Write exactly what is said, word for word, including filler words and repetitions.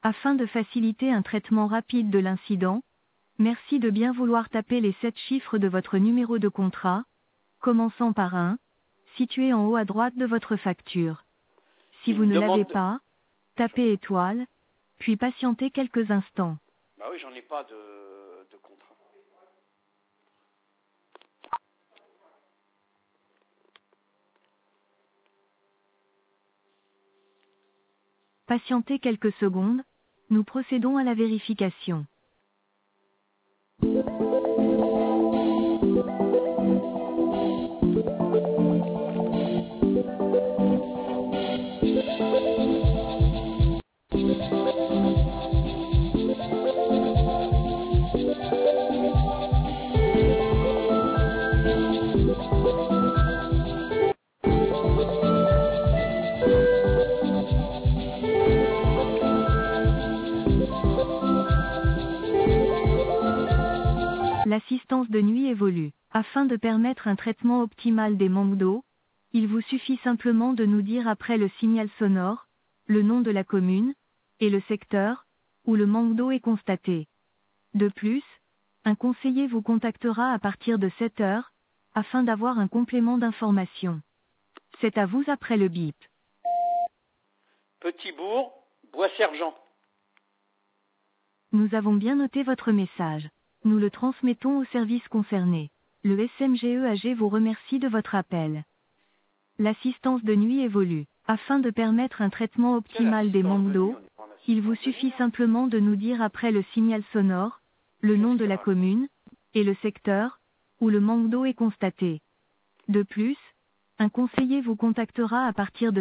Afin de faciliter un traitement rapide de l'incident, merci de bien vouloir taper les sept chiffres de votre numéro de contrat, commençant par un, situé en haut à droite de votre facture. Si Il vous me ne l'avez demande- pas, tapez étoile, puis patientez quelques instants. Bah oui, j'en ai pas de, de contrat. Patientez quelques secondes, nous procédons à la vérification. L'assistance de nuit évolue. Afin de permettre un traitement optimal des manques d'eau, il vous suffit simplement de nous dire après le signal sonore, le nom de la commune, et le secteur, où le manque d'eau est constaté. De plus, un conseiller vous contactera à partir de sept heures, afin d'avoir un complément d'information. C'est à vous après le bip. Petit Bourg, Bois-Sergent. Nous avons bien noté votre message. Nous le transmettons au service concerné. Le S M G E A G vous remercie de votre appel. L'assistance de nuit évolue. Afin de permettre un traitement optimal des manques d'eau, il vous suffit simplement de nous dire après le signal sonore, le nom de la commune, et le secteur, où le manque d'eau est constaté. De plus, un conseiller vous contactera à partir de